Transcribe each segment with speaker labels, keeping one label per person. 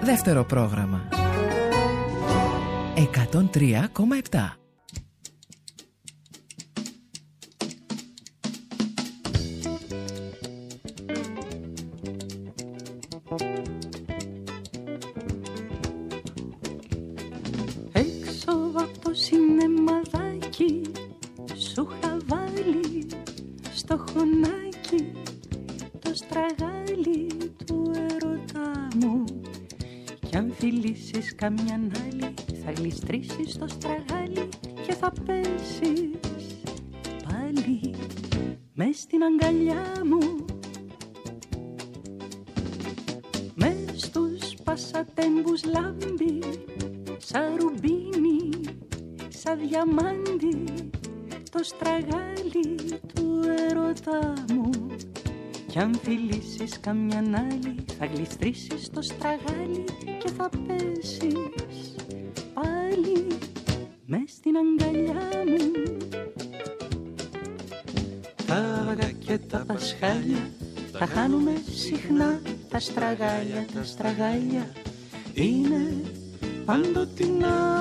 Speaker 1: Δεύτερο πρόγραμμα 103,7.
Speaker 2: Έξω από το σινεμαδάκι σου είχα βάλει στο χωνάκι το στραγάλι του ερωτά μου. Κι αν φιλήσεις καμιαν άλλη θα γλιστρήσεις το στραγάλι και θα πέσεις πάλι μες στην αγκαλιά μου. Μες στους πασατέμπους λάμπει σαν ρουμπίνι, σαν διαμάντι το στραγάλι του ερωτά μου. Κι αν φιλήσεις καμιαν άλλη θα γλιστρήσεις το στραγάλι και θα πέσεις πάλι μες στην αγκαλιά μου. Τα αυγά και τα πασχάλια τα χάνουμε συχνά, τα στραγάλια είναι παντοτινά.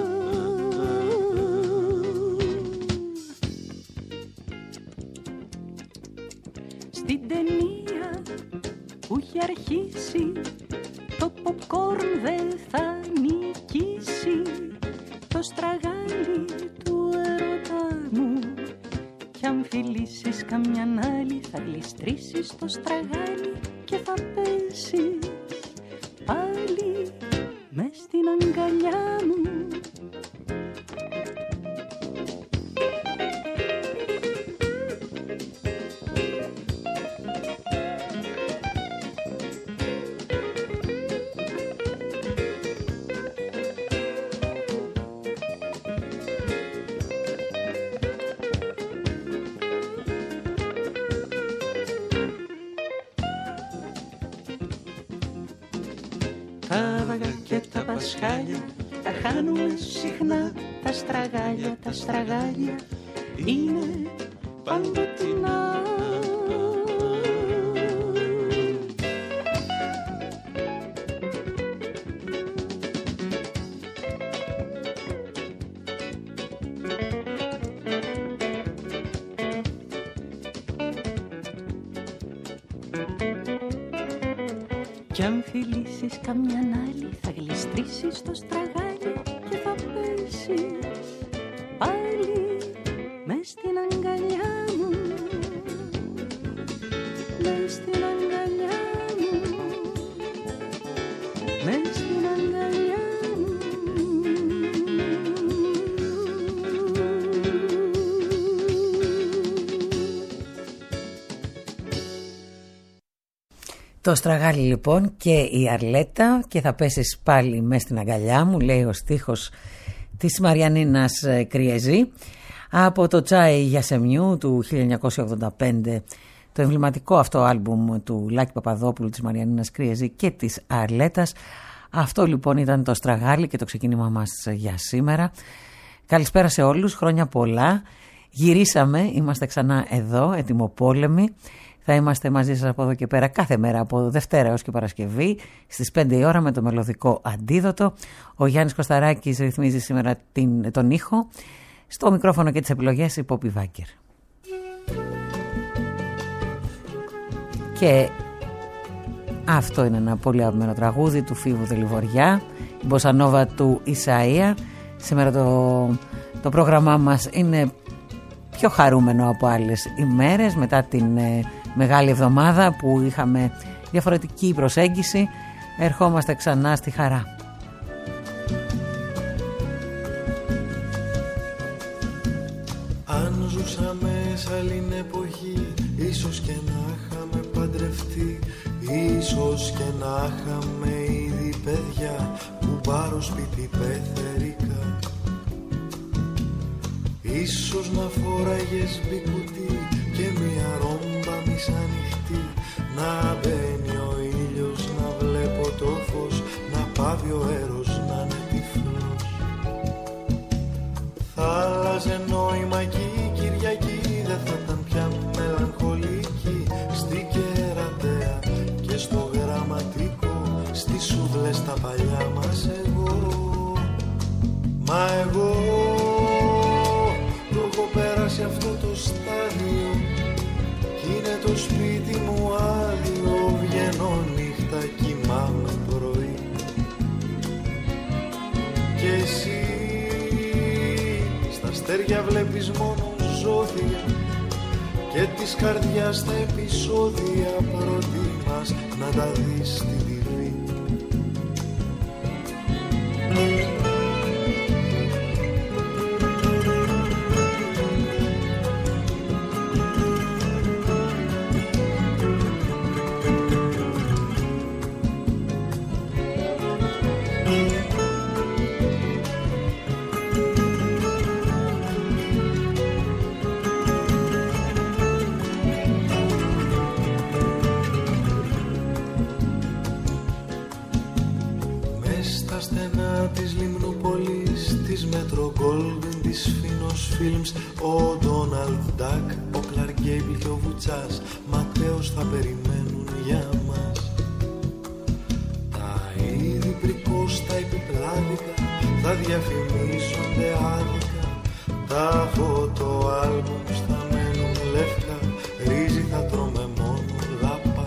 Speaker 2: Στην ταινία που έχει αρχίσει το popcorn δεν θα νικήσει το στραγάλι του ερωτά μου. Κι αν φιλήσεις καμιαν άλλη θα γλιστρήσεις το στραγάλι και θα πέσεις πάλι μες στην αγκαλιά μου. Τα αυγά και τα πασχάλια τα χάνουμε συχνά, τα στραγάλια είναι παντοτινά. Κι αν φιλήσεις καμιαν άλλη θα γλιστρήσεις το στραγάλι και θα πέσεις πάλι μες στην αγκαλιά μου. Μες στην αγκαλιά μου. Μες στην αγκαλιά μου.
Speaker 3: Το στραγάλι λοιπόν και η Αρλέτα και θα πέσεις πάλι μες στην αγκαλιά μου, λέει ο στίχος της Μαριανίνας Κριεζή από το Τσάι Γιασεμιού του 1985, το εμβληματικό αυτό άλμπουμ του Λάκη Παπαδόπουλου, της Μαριανίνας Κριεζή και της Αρλέτας. Αυτό λοιπόν ήταν το στραγάλι και το ξεκίνημα μας για σήμερα. Καλησπέρα σε όλους, χρόνια πολλά. Γυρίσαμε, είμαστε ξανά εδώ, ετοιμοπόλεμοι. Θα είμαστε μαζί σας από εδώ και πέρα κάθε μέρα, από Δευτέρα έως και Παρασκευή, στις 5 η ώρα με το μελωδικό αντίδοτο. Ο Γιάννης Κωσταράκης ρυθμίζει σήμερα τον ήχο. Στο μικρόφωνο και τις επιλογές η Πόπη Βάκερ. Και αυτό είναι ένα πολύ αγαπημένο τραγούδι του Φίβου Δελιβοριά, η μποσανόβα του Ισαΐα. Σήμερα το πρόγραμμά μας είναι πιο χαρούμενο από άλλες ημέρες, μετά την Μεγάλη Εβδομάδα που είχαμε διαφορετική προσέγγιση. Ερχόμαστε ξανά στη χαρά.
Speaker 4: Αν ζούσαμε σε άλλη εποχή, ίσως και να είχαμε παντρευτεί, ίσως και να είχαμε ήδη παιδιά που πάρω σπίτι πεθερικά. Ίσως να φοράγες μπικουτί και μια ρόμπα μισανοιχτή, να μπαίνει ο ήλιος, να βλέπω το φως, να πάβει ο αέρος, να είναι τυφλός. Θα άλλαζε νόημα και η Κυριακή, δεν θα ήταν πια μελαγχολική. Στην Κερατέα και στο Γραμματικό, στις σούβλες τα αστέρια βλέπεις μόνο ζώδια και της καρδιάς τα επεισόδια προτιμάς να τα δεις στη TV. Ο Ντόναλντ Ντακ, ο Κλαρκ Γκέιμπλ και ο Βουτσάς Ματέος θα περιμένουν για μας. Τα είδη πρικόστα επιπλάδικα θα διαφημίζονται άδικα. Τα φωτοάλμπουμ θα μένουν λευκά. Ρύζι θα τρώμε μόνο δάπα.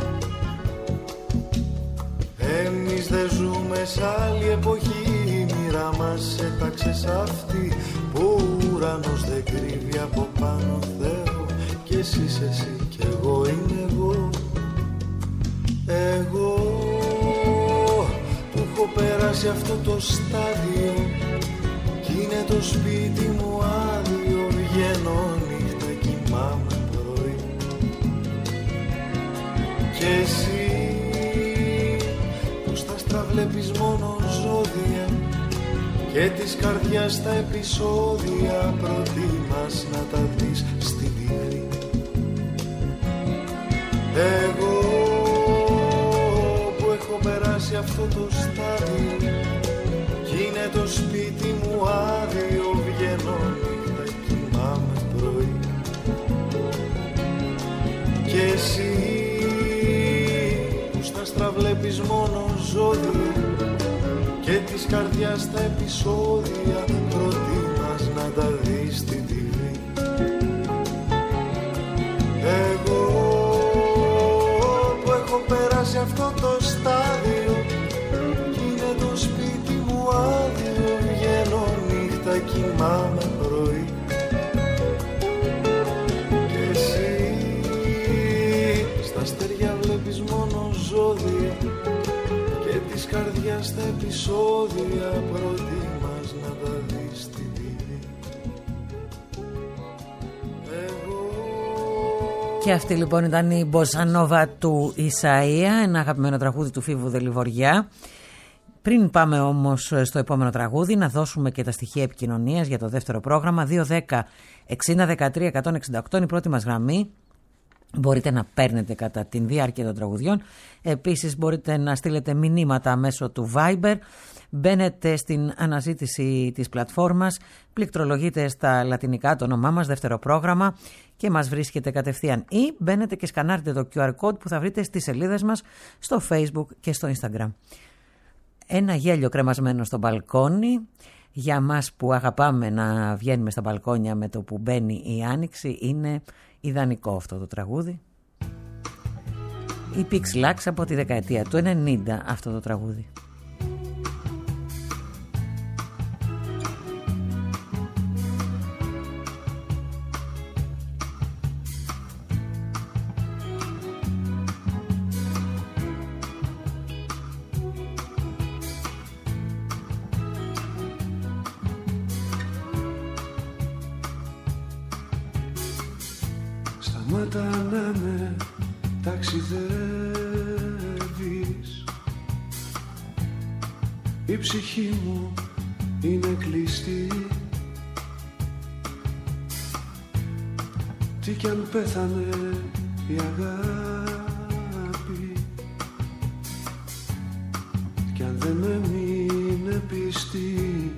Speaker 4: Εμείς δεν ζούμε σ' άλλη εποχή. Η μοίρα μας έταξε σ' αυτή που ουρανός δεν κρύβει από πάνω Θεό. Κι εσύ είσαι εσύ κι εγώ είμαι εγώ. Εγώ που έχω περάσει αυτό το στάδιο κι είναι το σπίτι μου άδειο. Βγαίνω νύχτα, κοιμάμαι πρωί. Κι εσύ που στα άστρα βλέπεις μόνο ζώδια και της καρδιάς τα επεισόδια προτιμάς να τα δεις στην TV. Εγώ που έχω περάσει αυτό το στάδιο κι είναι το σπίτι μου άδειο. Βγαίνω νύχτα, κοιμάμαι πρωί. Κι εσύ που στα άστρα βλέπεις μόνο ζώδια και της καρδιάς τα επεισόδια προτιμάς να τα δεις στην TV. Εγώ που έχω περάσει αυτό το στάδιο κι είναι το σπίτι μου άδειο. Βγαίνω νύχτα, κοιμάμαι πρωί. Και εσύ στα αστέρια βλέπεις μόνο ζώδια και της καρδιάς τα επεισόδια προτιμάς να τα δεις στη TV.
Speaker 3: Και αυτή λοιπόν ήταν η Μποσανόβα του Ισαΐα, ένα αγαπημένο τραγούδι του Φίβου Δελιβοριά. Πριν πάμε όμως στο επόμενο τραγούδι, να δώσουμε και τα στοιχεία επικοινωνίας για το δεύτερο πρόγραμμα. 210 60 13 168 είναι η πρώτη μας γραμμή. Μπορείτε να παίρνετε κατά την διάρκεια των τραγουδιών. Επίσης μπορείτε να στείλετε μηνύματα μέσω του Viber. Μπαίνετε στην αναζήτηση της πλατφόρμας, πληκτρολογείτε στα λατινικά το όνομά μας, δεύτερο πρόγραμμα, και μας βρίσκετε κατευθείαν, ή μπαίνετε και σκανάρετε το QR code που θα βρείτε στις σελίδες μας στο Facebook και στο Instagram. Ένα γέλιο κρεμασμένο στο μπαλκόνι. Για μας που αγαπάμε να βγαίνουμε στα μπαλκόνια με το που μπαίνει η άνοιξη, είναι ιδανικό αυτό το τραγούδι. Η Pix Lux από τη δεκαετία του 90 αυτό το τραγούδι.
Speaker 4: Σταμάτα να με ταξιδεύεις, η ψυχή μου είναι κλειστή. Τι κι αν πέθανε η αγάπη, κι αν δεν έμεινε πιστή.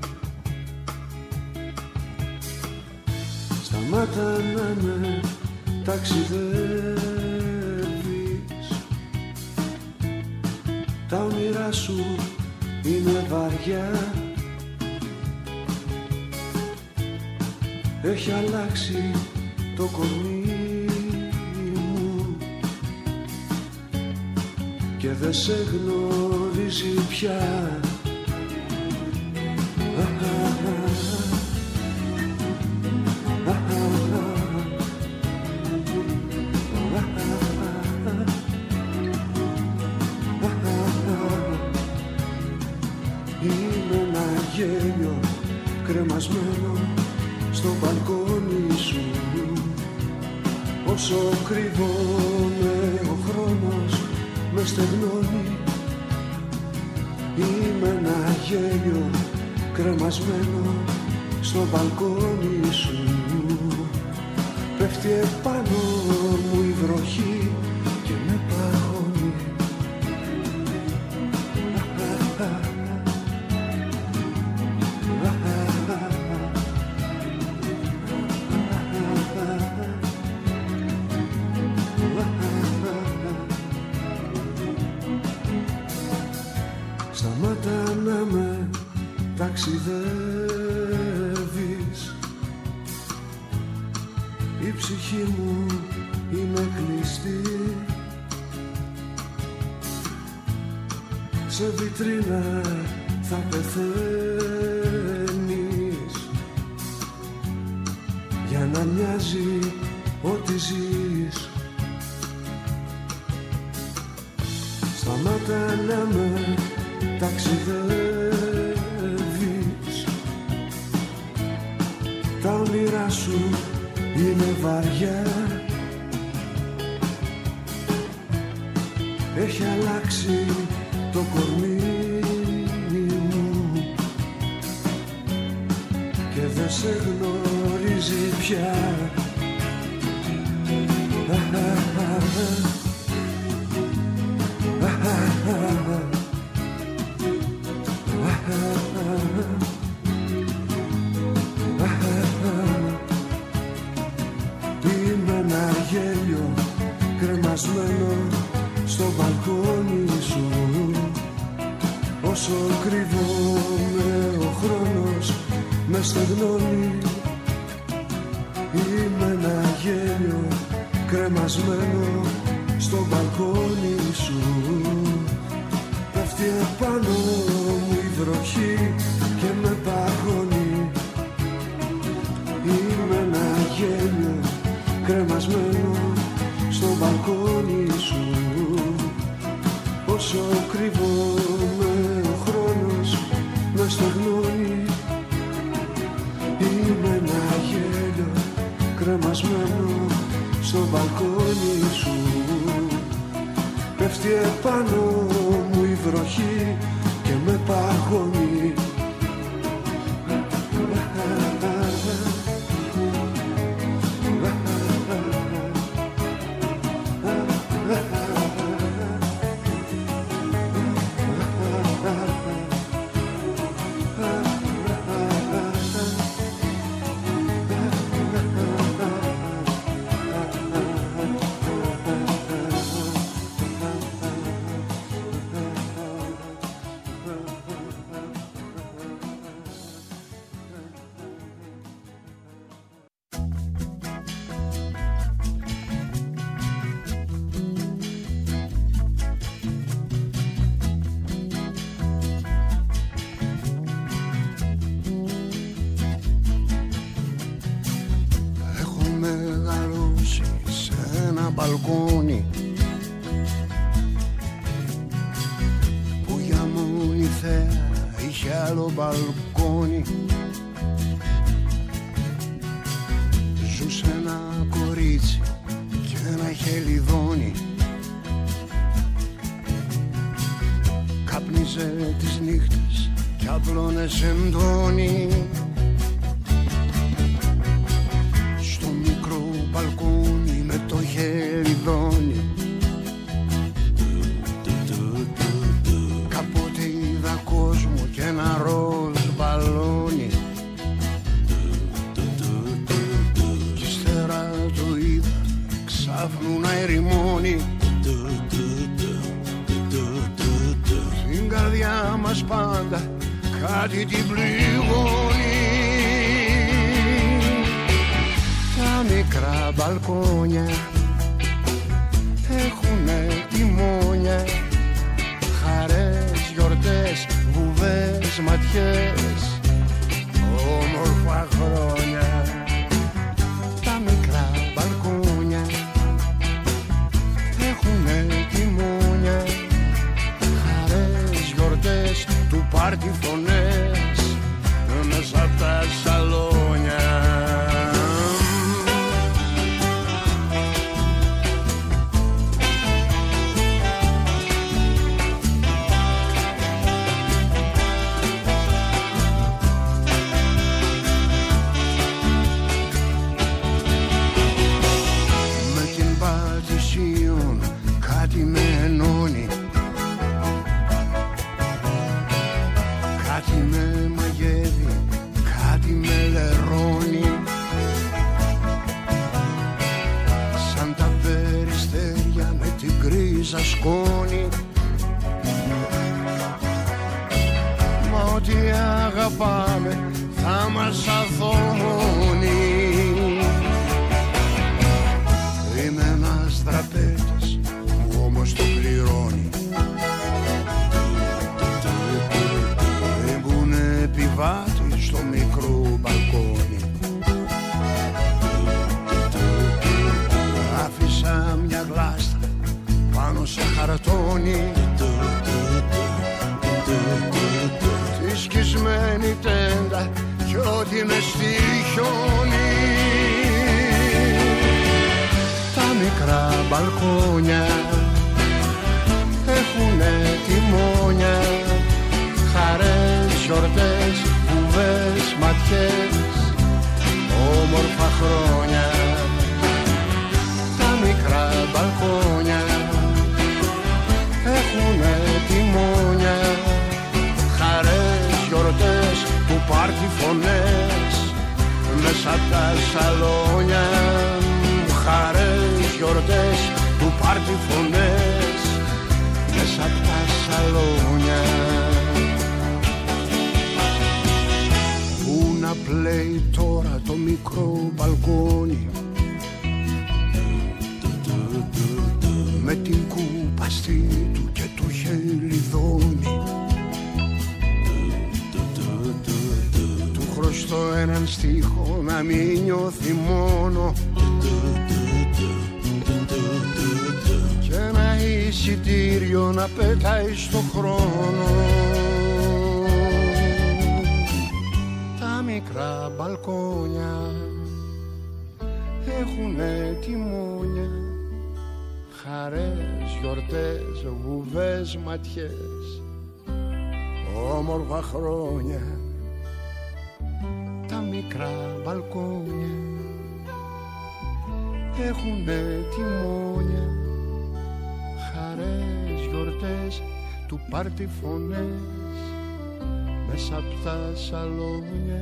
Speaker 4: Σταμάτα να με ταξιδεύεις, τα όνειρά σου είναι βαριά. Έχει αλλάξει το κορμί μου και δεν σε γνωρίζει πια. κρύβομαι ο χρόνος με στεγνώνει. Είμαι ένα γέλιο κρεμασμένο στο μπαλκόνι σου. Πέφτει επάνω μου η βροχή και με παγώνει. Σταμάτα να με ταξιδεύεις. Η ψυχή μου είναι κλειστή σε βιτρίνα, θα πεθαίνεις για να μοιάζει ό,τι ζεις. Σταμάτα να με ταξιδεύεις. Τα όνειρά σου είναι βαριά. Έχει αλλάξει το κορμί μου και δεν σε γνωρίζει πια. Είμαι ένα γέλιο κρεμασμένο στο μπαλκόνι σου. Όσο κρύβομαι ο χρόνος με στεγνώνει. Είμαι ένα γέλιο κρεμασμένο στο μπαλκόνι σου. Πέφτει επάνω μου η βροχή και με παγώνει. Είμαι ένα γέλιο κρεμασμένο στο μπαλκόνι σου. Όσο κρύβομαι ο χρόνος με στεγνώνει. Είμαι ένα γέλιο κρεμασμένο στο μπαλκόνι σου. Πέφτει επάνω μου η βροχή και με παγώνει.
Speaker 5: μπαλκόνι που για μόνη θέα είχε άλλο μπαλκόνι. Ζούσε ένα κορίτσι και ένα χελιδόνι. Κάπνιζε τις νύχτες κι απλώνε σεντόνι. Στο μικρό μπαλκόνι με το χελιδόνι. Κάποτε είδα κόσμο και ένα ροζ μπαλόνι. Κι ύστερα το είδα ξάφνου να ερημώνει. Στην καρδιά μας πάντα κάτι την πληγώνει. Τα μικρά μπαλκόνια έχουνε τιμόνια, χαρές, γιορτές, βουβές, ματιές, όμορφα χρόνια. Τα μικρά μπαλκόνια έχουνε τιμόνια, χαρές, γιορτές, του πάρτι φωνές μέσα απ' τα σαλόνια. θα πάμε, θα μας αθώνει. Είναι ένας τραπέζης που όμως το πληρώνει. Έμπουνε επιβάτη στο μικρό μπαλκόνι. Άφησα μια γλάστα πάνω σε χαρτόνι, τη σκισμένη τέντα κι ό,τι με στη χιόνι. Τα μικρά μπαλκόνια έχουνε τιμόνια, χαρές, γιορτές, βουβές, ματιές, όμορφα χρόνια. Τα μικρά μπαλκόνια έχουνε τιμόνια, χαρές, γιορτές, του πάρτι φωνές μέσα απ' τα σαλόνια. Χαρές, γιορτές, του πάρτι φωνές μέσα απ' τα σαλόνια. Πού να πλέει τώρα το μικρό μπαλκόνι, με την κούπαστη του και το χελιδόνι. Του χρωστώ έναν στίχο να μην νιώθει μόνο και ένα εισιτήριο να πετάει στο χρόνο. Τα μικρά μπαλκόνια έχουνε τιμόνια, χαρές, γιορτές, βουβές, ματιές, όμορφα χρόνια. Τα μικρά μπαλκόνια έχουνε τιμόνια, χαρές, γιορτές, του πάρτι φωνές μέσα απ' τα σαλόνια.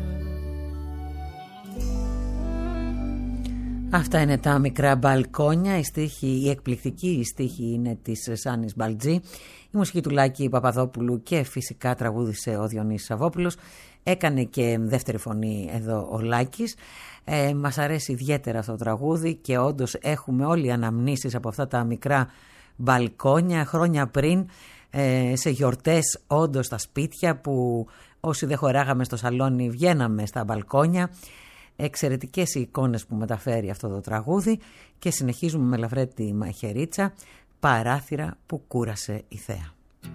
Speaker 3: Αυτά είναι τα μικρά μπαλκόνια. Η εκπληκτική στίχη είναι της Σάνης Μπαλτζή, η μουσική του Λάκη Παπαδόπουλου και φυσικά τραγούδισε ο Διονύσης Σαββόπουλος. Έκανε και δεύτερη φωνή εδώ ο Λάκης. Μας αρέσει ιδιαίτερα αυτό το τραγούδι και όντως έχουμε όλοι αναμνήσεις από αυτά τα μικρά μπαλκόνια χρόνια πριν, σε γιορτές όντως στα σπίτια που όσοι δεν χωράγαμε στο σαλόνι βγαίναμε στα μπαλκόνια. Εξαιρετικές οι εικόνες που μεταφέρει αυτό το τραγούδι και συνεχίζουμε με Λαβρέτη Μαχαιρίτσα, παράθυρα που κούρασε η θέα.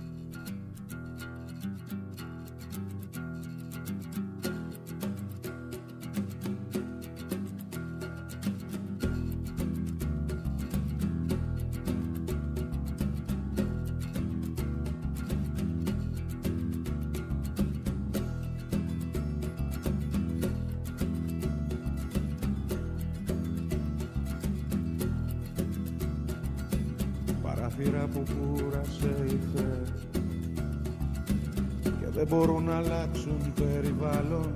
Speaker 6: Παράθυρα που κούρασε η θέα και δεν μπορούν να αλλάξουν περιβάλλον.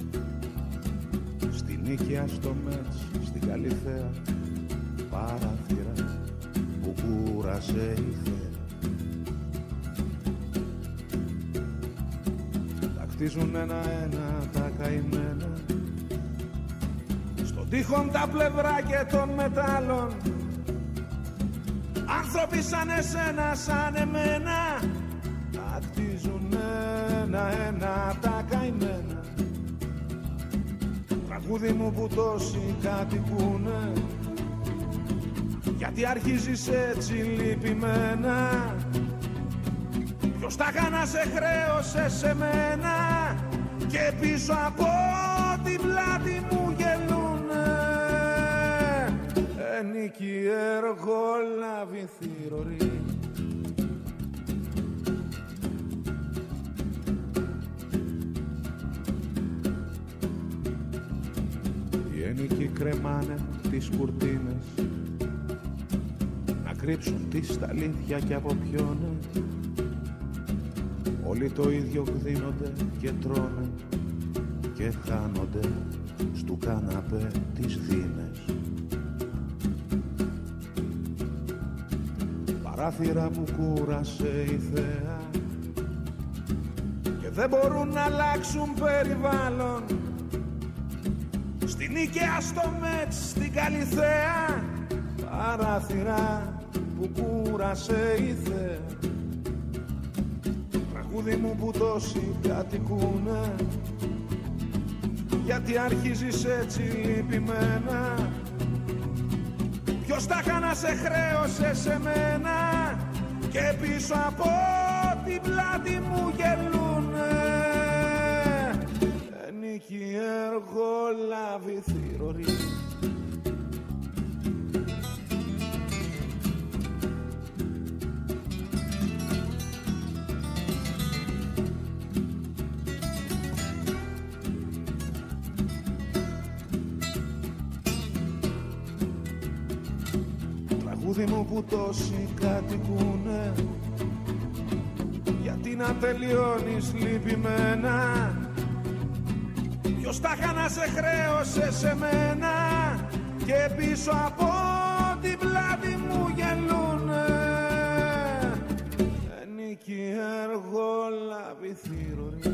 Speaker 6: Στη Νίκαια, στο Μέτς, στην Καλυθέα, παράθυρα που κούρασε η θέα. Τα κτίζουν ένα-ένα τα καημένα, στον τείχον τα πλευρά και των μετάλλων. Άνθρωποι σαν εσένα, σαν εμένα, τα κτίζουν ένα-ένα τα καημένα. Τραγούδι μου που τόσοι κατοικούνε, γιατί αρχίζεις έτσι λυπημένα. Ποιος τα κάνα σε χρέωσε σε μένα και πίσω από την πλάτη μου γελούνε. Νίκη εργολάβη θηρορή. Οι ενίκοι κρεμάνε τις κουρτίνες να κρύψουν τη σταλίδια και αποπιώνε. Όλοι το ίδιο γδίνονται και τρώνε και χάνονται στου καναπέ τις δίνες. παράθυρα που κούρασε η θέα και δεν μπορούν να αλλάξουν περιβάλλον. Στην Ίκαια, στο Μέτς, στην Καλιθέα, παράθυρα που κούρασε η θέα. Τραγούδι μου που τόσοι κατοικούνε, γιατί αρχίζεις έτσι λυπημένα. Ποιος τα να σε χρέωσε σε μένα, και πίσω από την πλάτη μου γελούνε. Νίκη, εργολάβη, θηρορή. Τραγούδι μου που τόσοι κατοικούνε, γιατί να τελειώνεις λυπημένα. Ποιος τα να σε χρέωσε σε μένα, και πίσω από την πλάτη μου γελούνε. Νίκη, εργολάβη, θηρορή.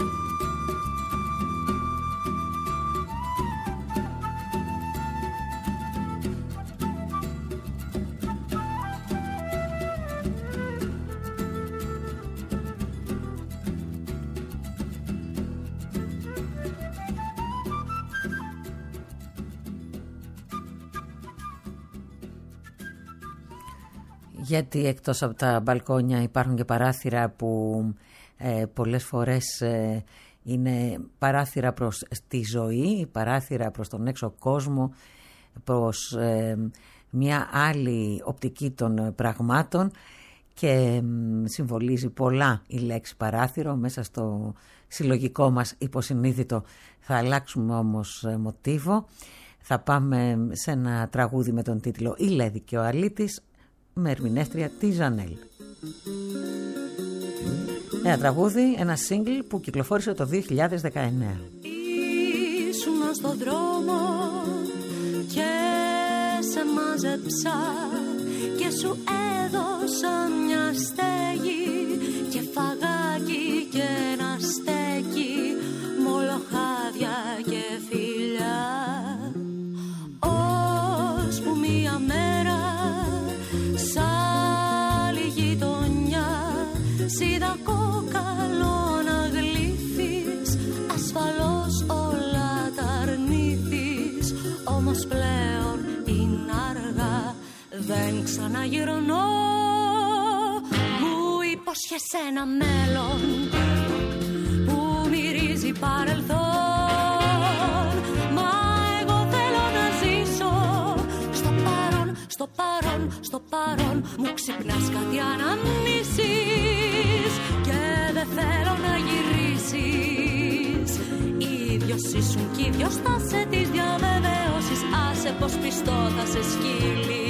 Speaker 3: Γιατί εκτός από τα μπαλκόνια υπάρχουν και παράθυρα που πολλές φορές είναι παράθυρα προς τη ζωή, παράθυρα προς τον έξω κόσμο, προς μια άλλη οπτική των πραγμάτων, και συμβολίζει πολλά η λέξη παράθυρο μέσα στο συλλογικό μας υποσυνείδητο. Θα αλλάξουμε όμως μοτίβο, θα πάμε σε ένα τραγούδι με τον τίτλο «Η Λέδη και ο Αλήτης», με ερμηνεύτρια τη Ζανέλ. Ένα τραγούδι, ένα single που κυκλοφόρησε το 2019.
Speaker 2: Ήσουνα στον δρόμο και σε μάζεψα και σου έδωσα μια στέγη και φαγάκι και ένα στέκι, μολοχάδια και φιλιά. Ώσπου μια μέρα σ' άλλη γειτονιά σ' κόκαλο να γλύφεις, ασφαλώς όλα τα αρνήθεις, όμως πλέον είναι αργά, δεν ξαναγυρνώ. Μου υπόσχεσαι ένα μέλλον που μυρίζει παρελθόν, μα εγώ θέλω να ζήσω στο παρόν, στο παρόν, στο παρόν. Μου ξυπνάς κάτι αναμνήσεις και δεν θέλω να γυρίσεις. Ίδιος ήσουν κι ίδιος θα σε τις διαβεβαίωσεις, άσε πως πιστό θα σε σκύλει.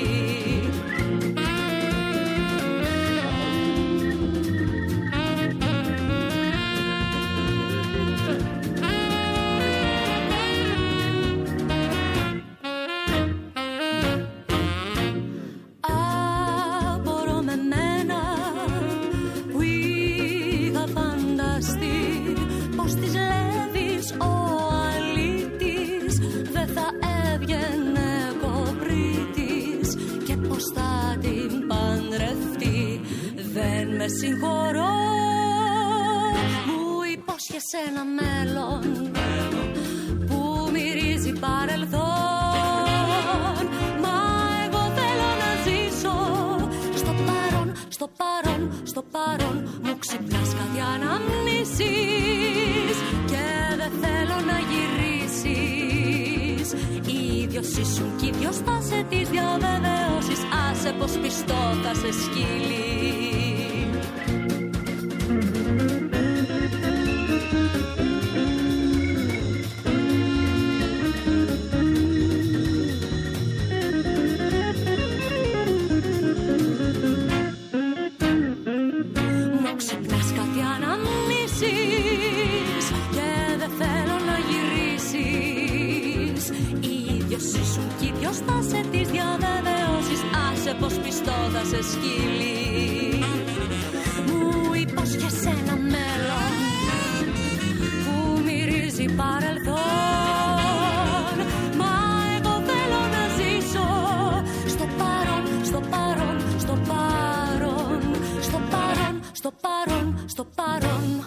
Speaker 2: Με συγχωρώ, μου υπόσχεσαι ένα μέλλον που μυρίζει παρελθόν, μα εγώ θέλω να ζήσω στο παρόν, στο παρόν, στο παρόν. Μου ξυπνάς κάτι αναμνήσεις και δεν θέλω να γυρίσεις. Ίδιος ήσουν κι ίδιος θα σε τις διαβεβαιώσεις, άσε πως πιστό θα σε σκύλει. Πως πιστό θα σε σκύλει. Μου υπόσχεσαι ένα μέλλον στο παρόν, στο παρόν.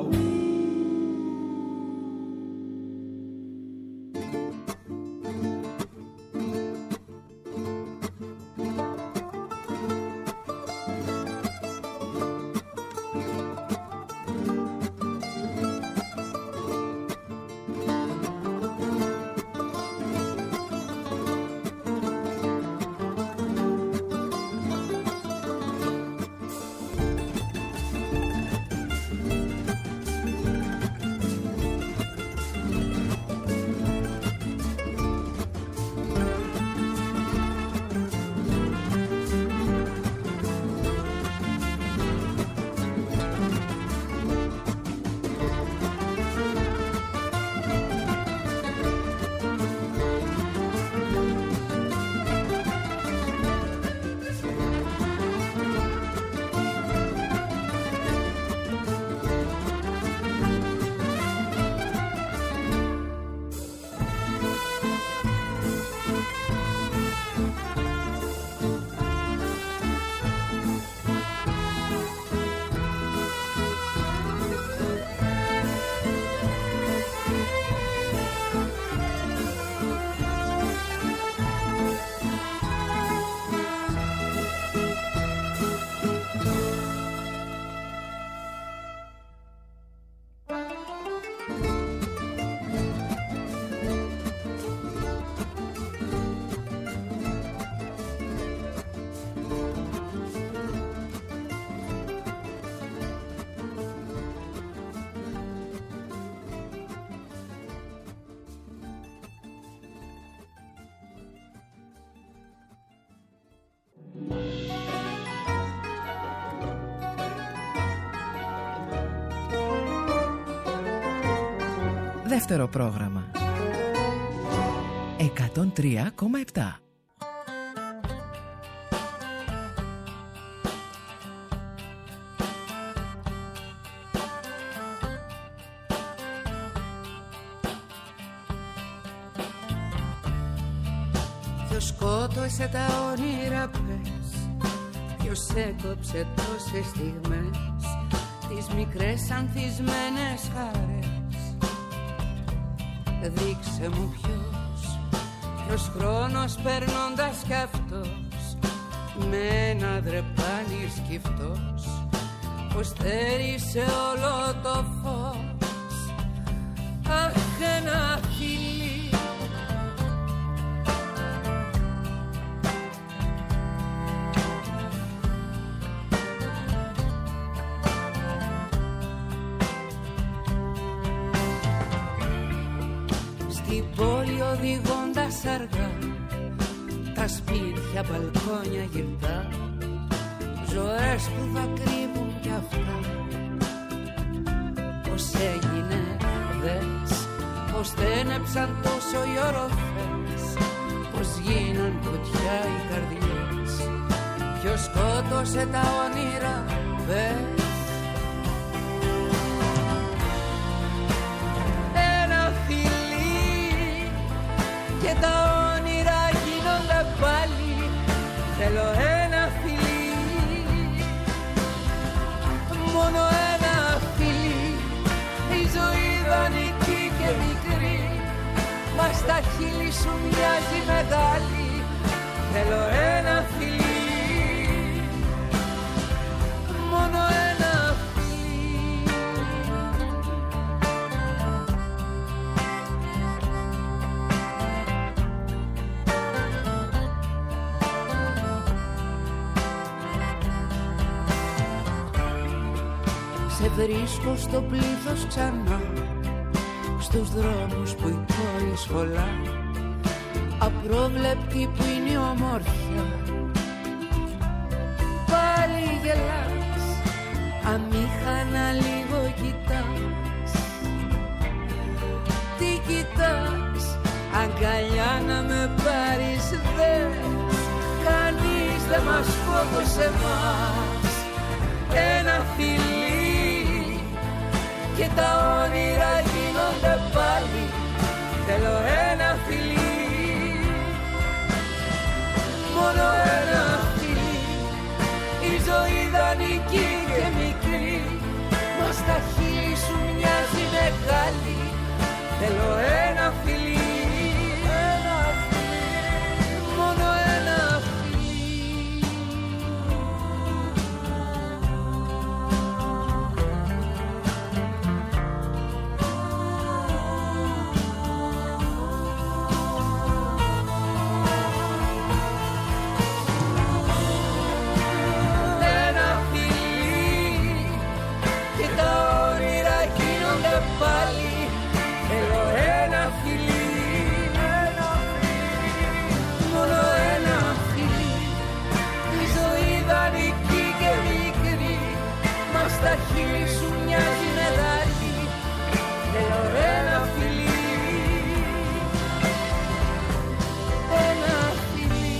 Speaker 1: Δεύτερο πρόγραμμα 103,7.
Speaker 7: Ποιος σκότωσε τα όνειρα πες, ποιος έκοψε τόσες στιγμές, τις μικρές ανθισμένες χαρές. Δείξε μου ποιος χρόνος περνώντας κι αυτός, με ένα δρεπάνι σκυφτός, πως θέρισε όλο το φως. Αχ, ένα φιλί, στην πόλη οδηγώντας αργά, τα σπίτια, μπαλκόνια γυρτά, ζωές που θα κρύβουν κι αυτά. Πως έγινε δες, πως στένεψαν τόσο οι οροφές, πως γίναν φωτιά οι καρδιές, ποιος σκότωσε τα όνειρα πες. Ένα φιλί και τα όνειρα γίνονται πάλι, θέλω ένα φιλί, μόνο ένα φιλί. Η ζωή δανεική και μικρή, μα στα χείλη σου μοιάζει μεγάλη, θέλω ένα φιλί, μόνο ένα φιλί. Σε βρίσκω στο πλήθος ξανά, στους δρόμους που η πόλη σχολά, απρόβλεπτη που είναι η ομόρφια. Πάλι γελάς, αμήχανα λίγο κοιτάς. Τι κοιτάς, αγκαλιά να με πάρεις δες, κανείς δεν μας σκότωσε μας. Ένα φιλί και τα όνειρα γίνονται πάλι, θέλω ένα φιλί, μόνο ένα φιλί. Η ζωή δανεική και μικρή, στα χείλη σου μοιάζει μετάλλι και λέω ένα φιλί, ένα φιλί.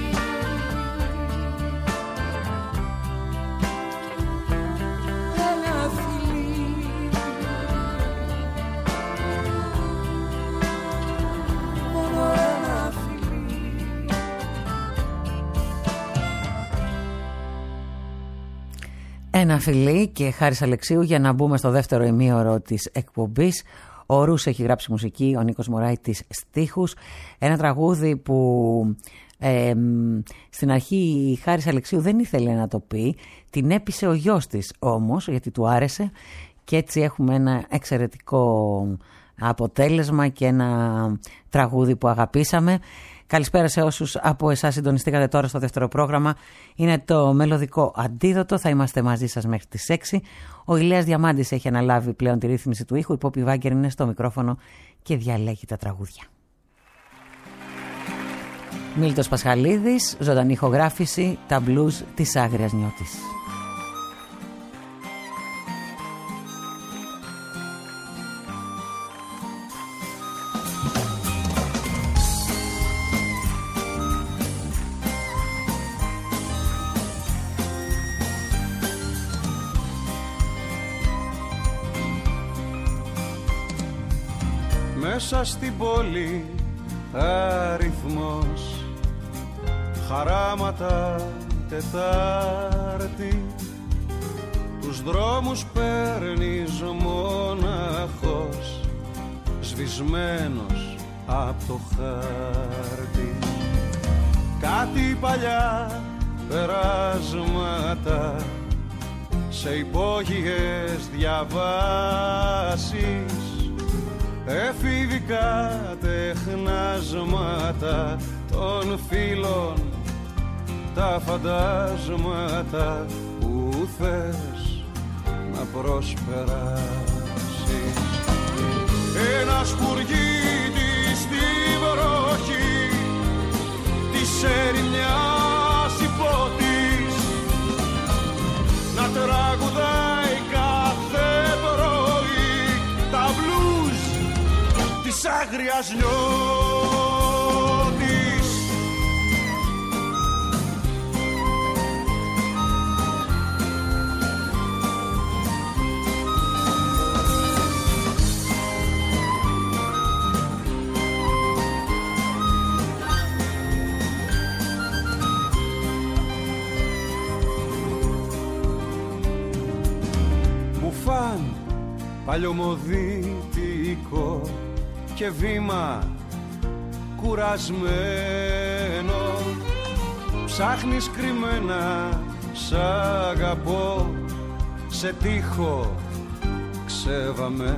Speaker 7: Ένα φιλί. Μόνο ένα φιλί.
Speaker 3: Ένα φιλί και Χάρης Αλεξίου για να μπούμε στο δεύτερο ημίωρο της εκπομπής. Ο Ρούς έχει γράψει μουσική, ο Νίκος Μωράητης στίχους. Ένα τραγούδι που στην αρχή η Χάρης Αλεξίου δεν ήθελε να το πει. Την έπεισε ο γιος της όμως, γιατί του άρεσε. Και έτσι έχουμε ένα εξαιρετικό αποτέλεσμα και ένα τραγούδι που αγαπήσαμε. Καλησπέρα σε όσους από εσάς συντονιστήκατε τώρα στο δεύτερο πρόγραμμα. Είναι το μελωδικό αντίδοτο. Θα είμαστε μαζί σας μέχρι τις 6. Ο Ηλίας Διαμάντης έχει αναλάβει πλέον τη ρύθμιση του ήχου. Η Πόπη Βάγκερ είναι στο μικρόφωνο και διαλέγει τα τραγούδια. Μίλτος Πασχαλίδης, ζωντανή ηχογράφηση, τα μπλουζ της Άγριας Νιώτης.
Speaker 5: Μέσα στην πόλη αριθμός, χαράματα Τετάρτη, τους δρόμους παίρνεις μοναχός, σβησμένος απ' το χάρτη. Κάτι παλιά περάσματα σε υπόγειες διαβάσεις, εφηβικά τεχνάσματα των φίλων, τα φαντάσματα που θες να προσπεράσεις. Ένα σπουργίτη στη βροχή της ερημιάς υπότης να τραγουδάει κάθε πρωί τα μπλουζ της Άγριας Νιώτης. Μου φαν παλιωμοδίτικο και βήμα κουρασμένο, ψάχνεις κρυμμένα σ' αγαπώ σε τοίχο ξεβαμένο.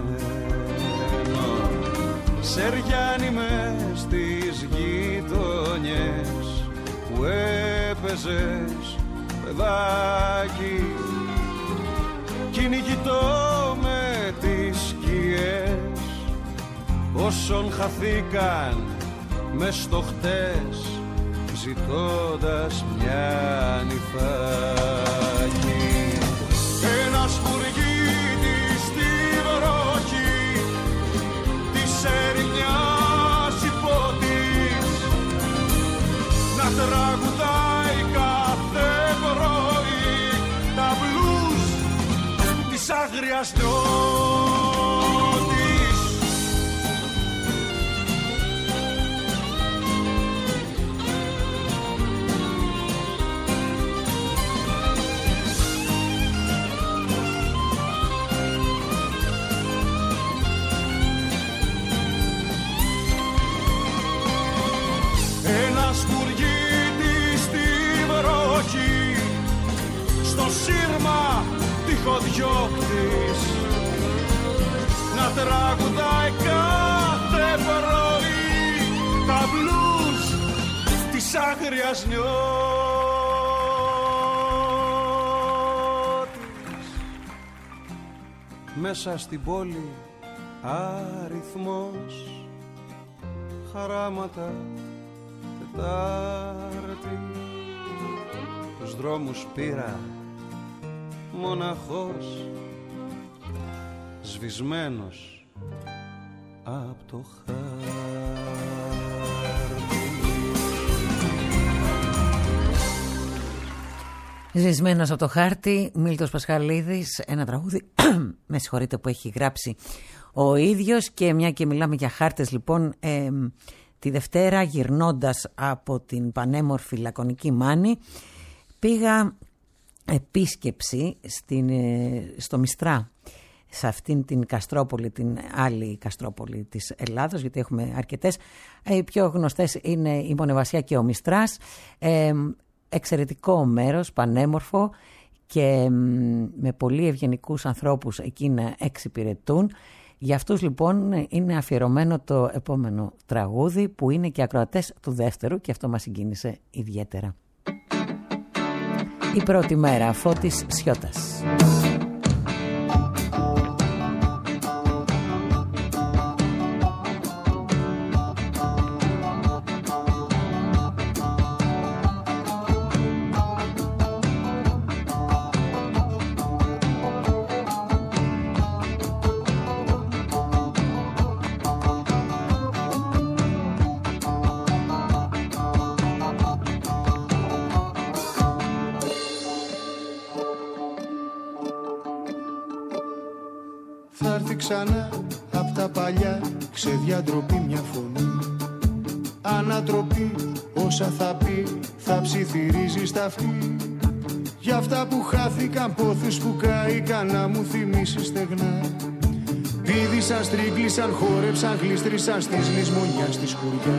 Speaker 5: Σεριάνι μες στις γειτονιές που έπαιζες παιδάκι, κυνηγητό με τις σκιές όσων χαθήκαν μες στο χτες, ζητώντας μια νυφάκι. Ένα σπουργίτη στη βροχή της ερημιάς υπότης να τραγουδάει κάθε πρωί τα μπλουζ της Άγριας Νιώτης. Ένα σπουργίτη στη βροχή στο σύρμα τυχοδιώκτης να τραγουδάει κάθε πρωί τα μπλουζ της Άγριας Νιώτης. Μέσα στην πόλη αριθμός, χαράματα Τετάρτη, τους δρόμους πήρα μοναχός, σβησμένος απ' το χάρτη.
Speaker 3: Σβησμένος από το χάρτη, Μίλτος Πασχαλίδης, ένα τραγούδι με συγχωρείτε, που έχει γράψει ο ίδιος. Και μια και μιλάμε για χάρτες, λοιπόν, τη Δευτέρα, γυρνώντας από την πανέμορφη Λακωνική Μάνη, πήγα επίσκεψη στο Μιστρά, σε αυτήν την Καστρόπολη, την άλλη Καστρόπολη της Ελλάδος, γιατί έχουμε αρκετές. Οι πιο γνωστές είναι η Μονεβασιά και ο Μιστράς. Εξαιρετικό μέρος, πανέμορφο και με πολύ ευγενικούς ανθρώπους εκεί να εξυπηρετούν. Για αυτούς λοιπόν είναι αφιερωμένο το επόμενο τραγούδι, που είναι και ακροατές του δεύτερου, και αυτό μας συγκίνησε ιδιαίτερα. Η πρώτη μέρα, Φώτης Σιώτας.
Speaker 4: Θα έρθει ξανά απ' τα παλιά, ξεδιαντροπή μια φωνή. Ανατροπή, όσα θα πει, θα ψιθυρίζει στα αυτή. Για αυτά που χάθηκαν, πόθους που κάηκαν, να μου θυμίσει στεγνά. Πήδησαν, στρίγκλισαν, χόρεψαν, γλίστρισαν στις λησμονιάς της χωριά.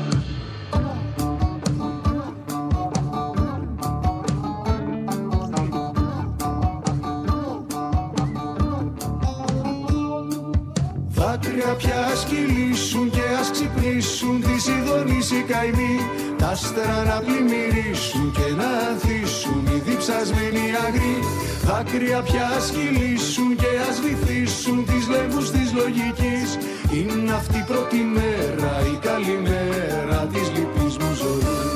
Speaker 4: Δάκρυα πια ας κυλήσουν και ας ξυπνήσουν, τις ειδονείς οι καημοί, τα άστερα να πλημμυρίσουν και να ανθίσουν οι διψασμένοι αγροί. Δάκρυα πια ας κυλήσουν και ας βυθίσουν τις λέμβους της λογικής. Είναι αυτή η πρώτη μέρα, η καλή μέρα της λυπής μου ζωής.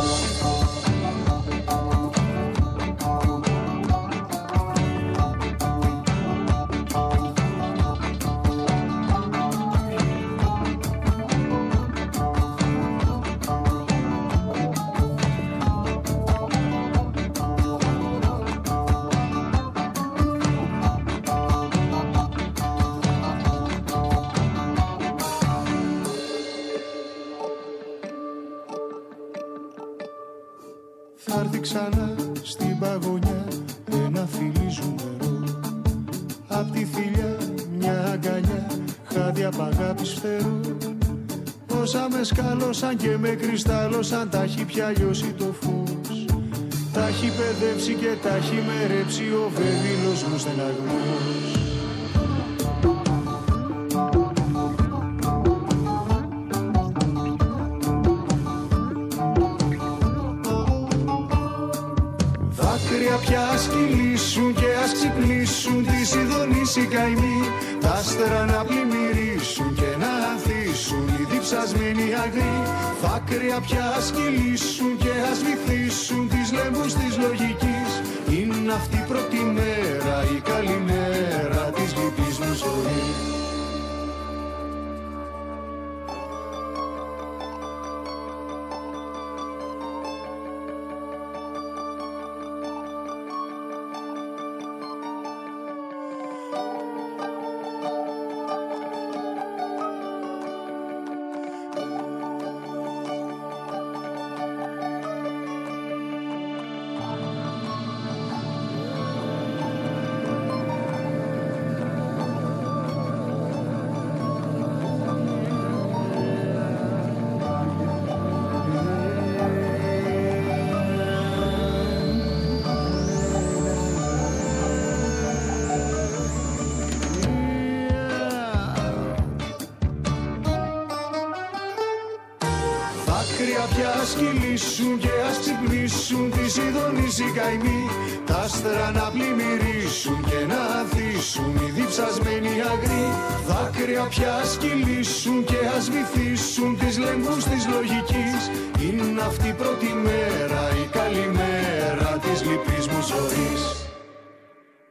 Speaker 4: Θα έρθει ξανά στην παγωνιά ένα φιλίζουν νερό. Απ' τη θηλιά μια αγκαλιά, χάδια απ' αγάπης φτερό. Όσα με σκάλωσαν και με κρυστάλλωσαν, τα έχει πια λιώσει το φως. Τα έχει παιδεύσει και τα έχει μερέψει ο βεβήλος μου στεναγμός. Δάκρυα πια ας κυλήσουν και ας ξυπνήσουν, τις ειδονείς οι καημοί, τα άστερα να πλημμυρίσουν και να ανθίσουν οι διψασμένοι αγροί. Δάκρυα πια ας κυλήσουν και ας βυθίσουν τις λέμβους της λογικής. Είναι αυτή η πρώτη μέρα, η καλή μέρα της λυπής μου ζωής. Πια ας κυλήσουν και ας ξυπνήσουν, τις ειδονείς οι καημοί, τα άστερα να πλημμυρίσουν και να ανθίσουν οι διψασμένοι αγροί. Δάκρυα πια ας κυλήσουν και ας βυθίσουν τις λέμβους της λογικής. Είναι αυτή η πρώτη μέρα, η καλή μέρα της λυπής μου ζωής.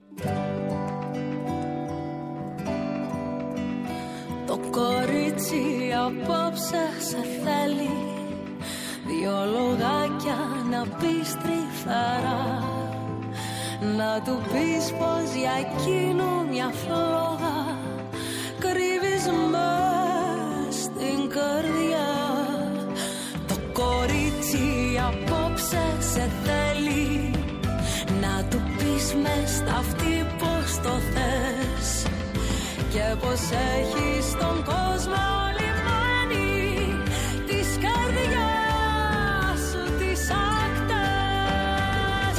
Speaker 8: Το κορίτσι απόψε σε θέλει, δυο λογάκια να πεις τρυφερά, να του πεις πως για εκείνο μια φλόγα κρύβεις μες στην καρδιά. Το κορίτσι απόψε σε θέλει, να του πεις μες στα αυτή πως το θες και πως έχεις τον κόσμο λιμάνι της καρδιάς σου τις ακτές.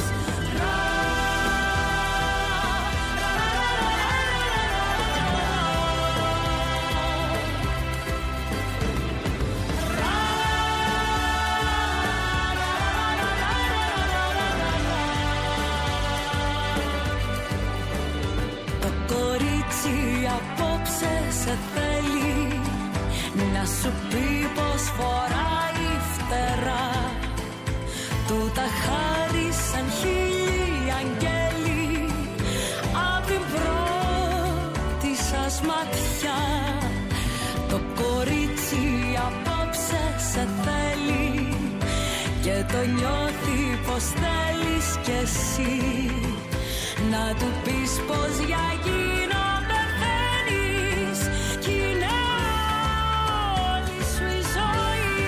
Speaker 8: Το κορίτσι απόψε σε θέλει, να σου πει πως φοράει φτερά, του τα χάρισαν χίλιοι αγγέλοι απ' την πρώτη σας ματιά. Το κορίτσι απόψε σε θέλει και το νιώθει πως θέλεις κι εσύ, να του πεις πως για εκείνο πεθαίνεις κι είναι όλη σου η ζωή.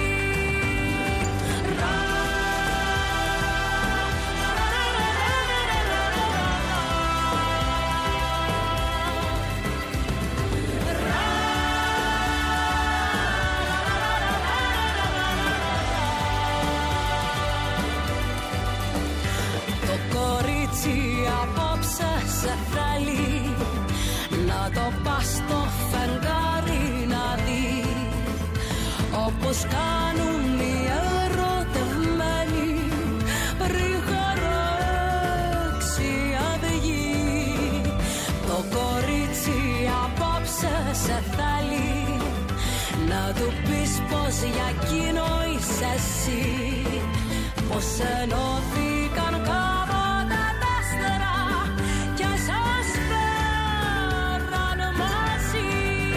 Speaker 8: Το κορίτσι απόψε σε θέλει, να το πας στο φεγγάρι να δει, όπως κάνουν οι ερωτευμένοι πριν χαράξει αυγή. Το κορίτσι απόψε σε θέλει, να του πεις πως για εκείνο είσαι εσύ, πως ενώθηκαν κάποτε τα άστερα και σας φέραν μαζί.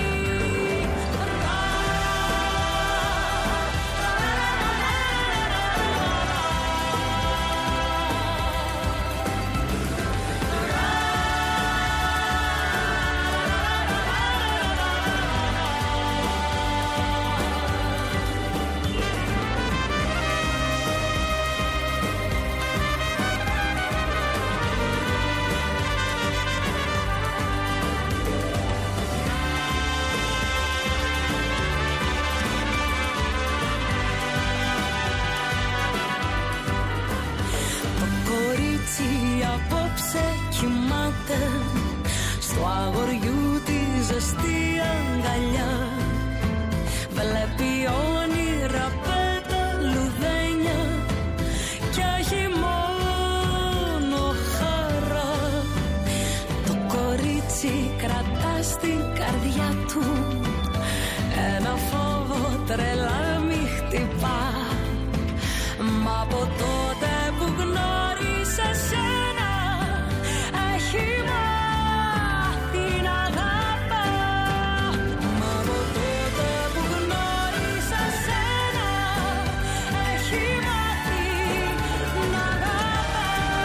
Speaker 8: Απόψε κοιμάται στο αγοριού τη ζεστή αγκαλιά, βλέπει όνειρα πεταλουδένια κι έχει μόνο χαρά. Το κορίτσι κρατά στην καρδιά του ένα φόβο τρελά μη χτυπά, μα από τότε που γνώρισε σένα έχει μάθει να αγαπά. Μα από τότε που γνώρισε σένα έχει μάθει να αγαπά.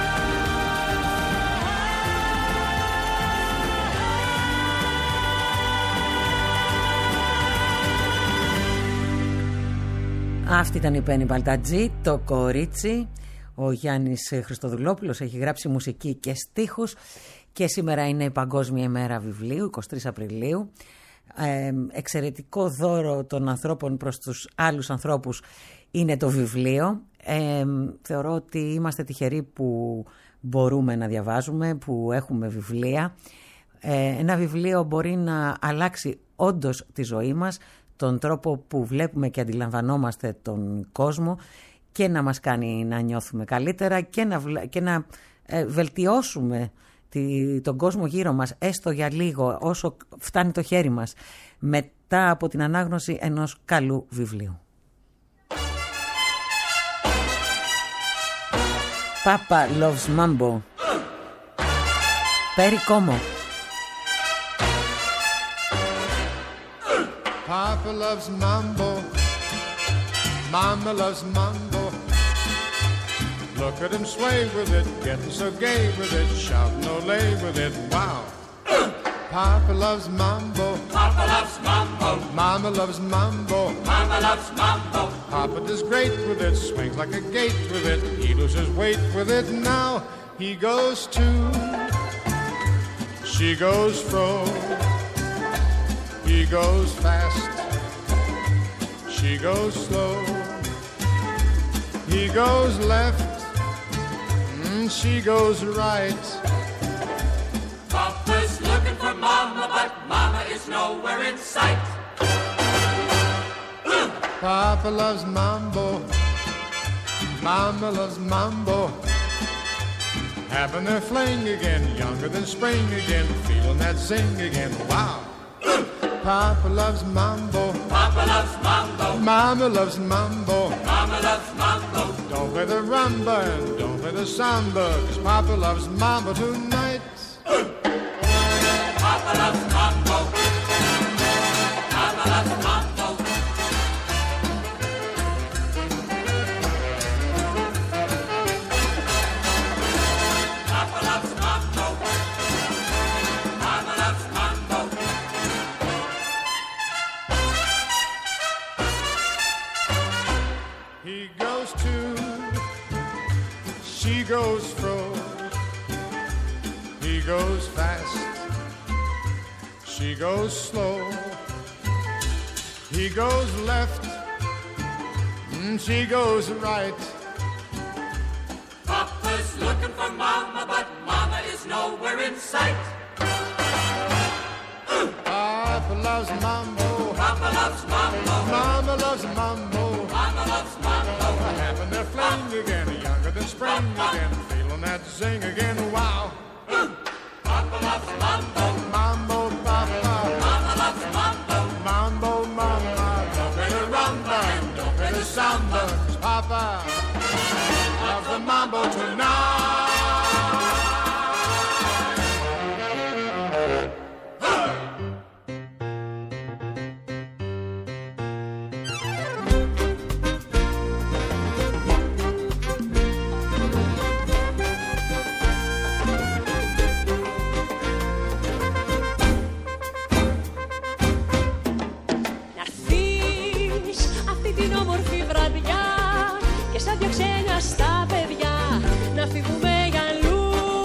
Speaker 3: Αυτή ήταν η Πέννη Μπαλτατζή, το κορίτσι. Ο Γιάννης Χριστοδουλόπουλος έχει γράψει μουσική και στίχους και σήμερα είναι η Παγκόσμια ημέρα βιβλίου, 23 Απριλίου. Εξαιρετικό δώρο των ανθρώπων προς τους άλλους ανθρώπους είναι το βιβλίο. Θεωρώ ότι είμαστε τυχεροί που μπορούμε να διαβάζουμε, που έχουμε βιβλία. Ένα βιβλίο μπορεί να αλλάξει όντως τη ζωή μας, τον τρόπο που βλέπουμε και αντιλαμβανόμαστε τον κόσμο και να μας κάνει να νιώθουμε καλύτερα και να βελτιώσουμε τον κόσμο γύρω μας, έστω για λίγο, όσο φτάνει το χέρι μας, μετά από την ανάγνωση ενός καλού βιβλίου. Papa Loves Mambo. Perry Como.
Speaker 9: Papa loves mambo, Mama loves mambo. Look at him sway with it, getting so gay with it, shouting Olay with it, wow. Papa loves mambo,
Speaker 10: Papa loves mambo.
Speaker 9: Mama loves mambo,
Speaker 10: Mama loves mambo.
Speaker 9: Papa does great with it, swings like a gate with it, he loses weight with it. Now he goes to, she goes fro, he goes fast, she goes slow, he goes left, she goes right.
Speaker 10: Papa's looking for Mama, but Mama is nowhere in sight.
Speaker 9: Papa loves mambo, Mama loves mambo. Having their fling again, younger than spring again, feeling that zing again, wow. Papa loves mambo,
Speaker 10: Papa loves mambo.
Speaker 9: Mama loves mambo.
Speaker 10: Mama loves mambo.
Speaker 9: Don't play the rumba and don't play the samba, 'cause Papa loves mambo tonight.
Speaker 10: Papa loves mambo. Mama loves mambo. Papa loves mambo. Mama loves mambo.
Speaker 9: He goes to, she goes fro, he goes fast, she goes slow, he goes left, she goes right.
Speaker 10: Papa's looking for Mama, but Mama is nowhere in sight.
Speaker 9: Papa loves mambo,
Speaker 10: Papa loves mambo.
Speaker 9: Mama loves mambo.
Speaker 10: Mama loves mambo.
Speaker 9: Having their fling again, younger than spring again, feeling that zing again, wow.
Speaker 10: Papa loves mambo.
Speaker 9: Mambo, Papa,
Speaker 10: Mama loves mambo.
Speaker 9: mambo, Mama. Don't play the rumba, don't play the samba, 'cause Papa loves the mambo tonight.
Speaker 8: Σαν δυο ξένια στα παιδιά να φύγουμε για αλλού.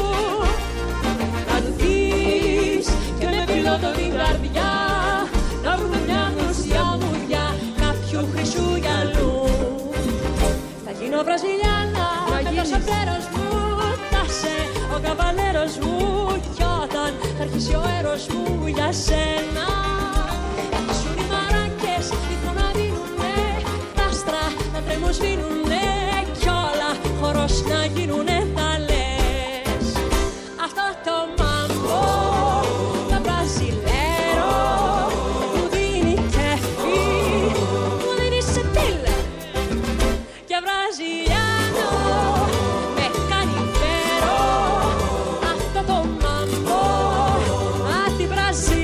Speaker 8: Αν δεις και με πιλότο την καρδιά να βρούμε μια γνωστιά μουριά κάποιου χρυσού γυαλού. Θα γίνω Βραζιλιάνα με το σαπέρος μου, θα σε ο καβαλέρος μου, κι όταν θα αρχίσει ο έρος μου για σένα θα αρχίσουν οι μαράκες ήθελα να δίνουνε τα άστρα να τρεμοσβήνουνε κι όλα χορός να γίνουνε θα λες. Αυτό το μάμπο, το μπραζιλέρο μου δίνει κέφι, μου δίνει σε τίλε και βραζιλιάνο με κάνει φέρο. Αυτό το μάμπο, άτι Βραζίλ.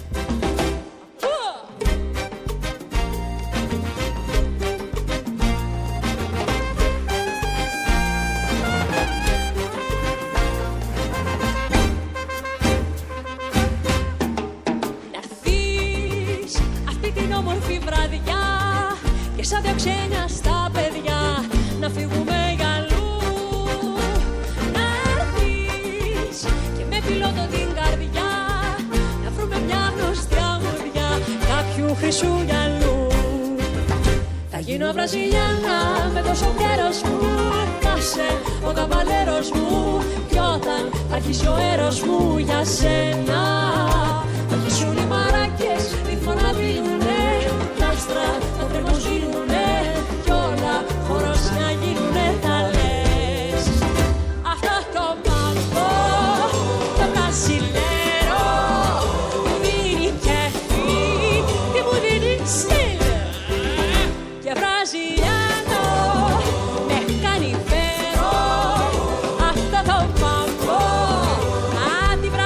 Speaker 8: Σαν δυο ξένια στα παιδιά να φύγουμε για αλλού. Να έρθεις και με πιλότο την καρδιά να βρούμε μια γνωστιά μουριά κάποιου χρυσού γυαλού. Θα γίνω Βραζιλιάνα με το σοπιέρος μου, θα σε ο καβαλέρος μου, κι όταν θα αρχίσει ο έρος μου για σένα θα αρχίσουν οι μαράκες ήθελα να δίνουνε τα άστρα να τρεμοσβήνουνε κι όλα χορός να γίνουνε θα λες. Αυτό το μάμπο, το μπραζιλέρο μου δίνει κέφι και μου δίνει στυλ και βραζιλιάνο με κάνει φέρο. Αυτό το μάμπο, άτι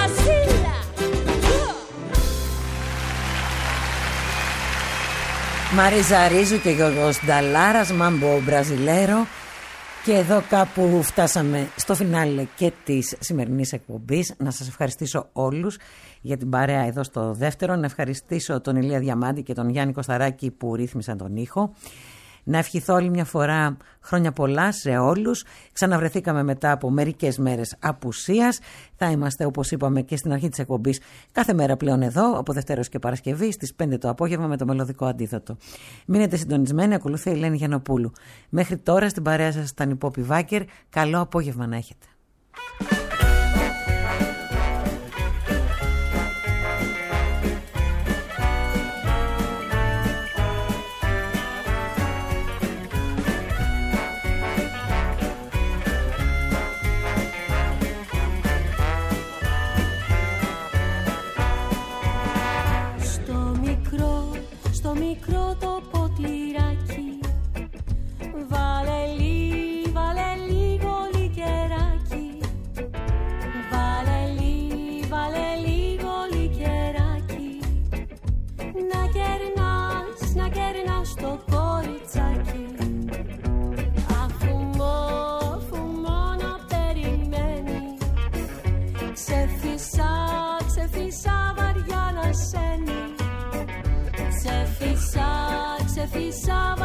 Speaker 3: Μαρίζα Ρίζου και Γιώργος Νταλάρας, Μάμπο Μπραζιλέρο. Και εδώ κάπου φτάσαμε στο φινάλε και της σημερινής εκπομπής. Να σας ευχαριστήσω όλους για την παρέα εδώ στο δεύτερο. Να ευχαριστήσω τον Ηλία Διαμάντη και τον Γιάννη Κωσταράκη που ρύθμισαν τον ήχο. Να ευχηθώ άλλη μια φορά χρόνια πολλά σε όλους. Ξαναβρεθήκαμε μετά από μερικές μέρες απουσίας. Θα είμαστε, όπως είπαμε και στην αρχή της εκπομπής, κάθε μέρα πλέον εδώ, από Δευτέρος και Παρασκευή, στις 5 το απόγευμα με το μελωδικό αντίθετο. Μείνετε συντονισμένοι, ακολουθεί η Ελένη Γιαννοπούλου. Μέχρι τώρα στην παρέα σας ήταν η Πόπη Βάκερ. Καλό απόγευμα να έχετε.
Speaker 8: Μικρό το ποτηράκι, βάλε λίγο λικεράκι, βάλε λίγο λικεράκι, να κερνάς το κοριτσάκι, αφού μόνο περιμένει, ξεφύσα βαριά να σένει. Ξεφύσα